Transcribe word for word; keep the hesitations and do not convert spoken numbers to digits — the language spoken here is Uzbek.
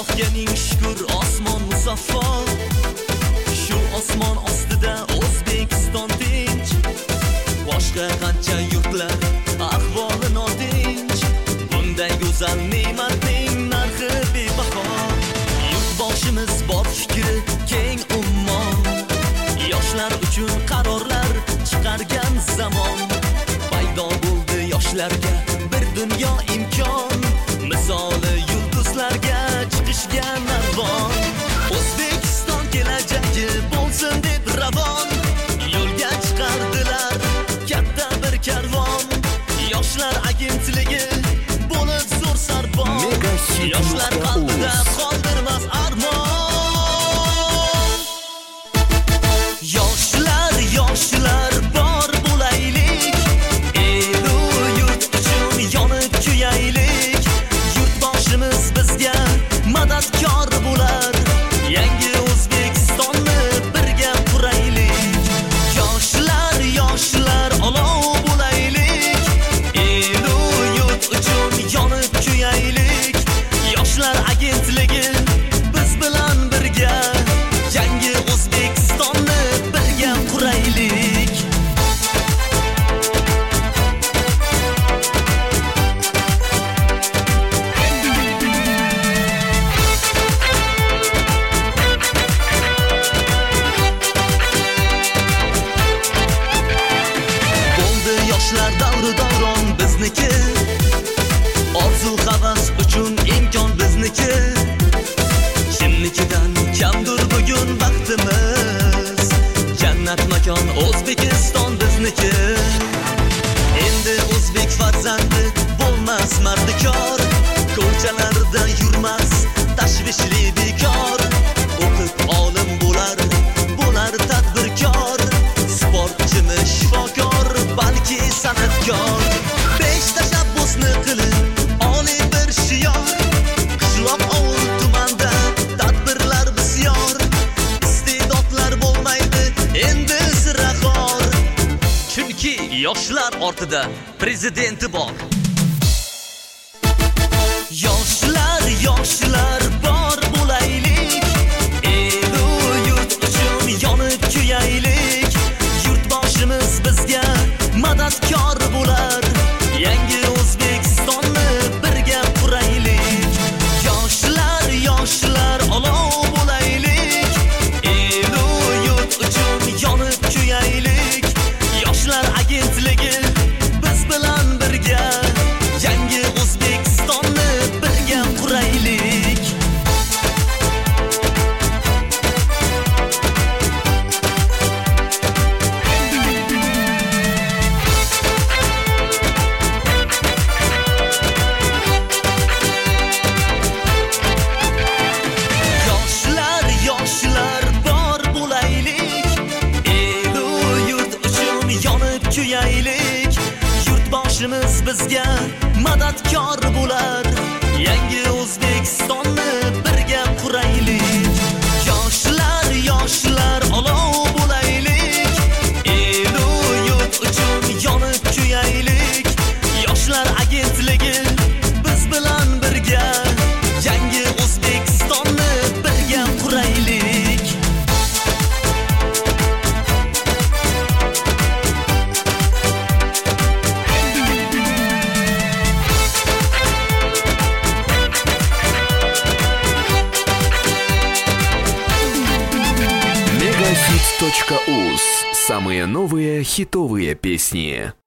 Allohga ming shukr, osmon musaffo. Shu osmon ostida O'zbekiston tinch. Boshqa qancha yurtlar ahvoli notinch. Bunday go'zal ne'matning narxi bebaho. Yurtboshimiz bor fikri keng ummon. Yoshlar uchun qarorlar chiqargan zamon. Paydo bo'ldi yoshlarga bir dunyo imkon. Misoli yulduzlarga chiqishga narvon. O'zbekiston kelajagi bo'lsin deb ravon. Yo'lga chiqardilar katta bir karvon. Yoshlar agentligi bo'lib zo'r sarbon. Yoshlar qalbida qoldirmas armon. Yoshlar, yoshlar bor bo'laylik. Elu yurt uchun yonib kuyaylik. Yurtboshimiz bizga madadkor bo'lar. Yangi O'zbekistonni birga quraylik. Yoshlar, yoshlar olov bo'laylik. Elu yurt uchun yonib kuyaylik. Yoshlar agentligi biz bilan birga. Yangi O'zbekistonni birga quraylik. Bo'ldi yoshlar davri davron bizniki. Orzu havas uchun imkon bizniki. Kimnikidan kamdir bugun vaqtimiz. Jannat makon O'zbekiston bizniki. Endi o'zbek farzandi bo'lmas mardikor. Ko'chalarda yurmas tashvishli bekor. O'qib olim bo'lar, bo'lar tadbirkor. Sportchimi shifokor, balki san'atkor. Besh tashabbusni qilib oliy bir shior. Qishloq ovul tumanda tadbirlar bisyor. Iste'dodlar bo'lmaydi endi sirahor. Chunki yoshlar ortida prezidenti bor. Yoshlar, yoshlar bor bo'laylik. Elu yurt uchun yonib kuyaylik. Yurtboshimiz bizga madadkor bo'lar. Yangi O'zbekistonni birga quraylik. Yoshlar, yoshlar olov bo'laylik. Elu yurt uchun yonib kuyaylik. Yoshlar agentligi biz bilan birga. Yangi O'zbekistonni birga quraylik. Yoshlar, yoshlar bor bo'laylik. Elu yurt uchun yonib kuyaylik. Yurtboshimiz bizga madadkor bo'lar. Yangi O'zbekistonni birga quraylik. Yoshlar, yoshlar olov bo'laylik. Elu yurt uchun yonib kuyaylik. Yoshlar agentligi biz bilan birga. Yangi O'zbekistonni birga quraylik. мегахит точка уз. Самые новые хитовые песни.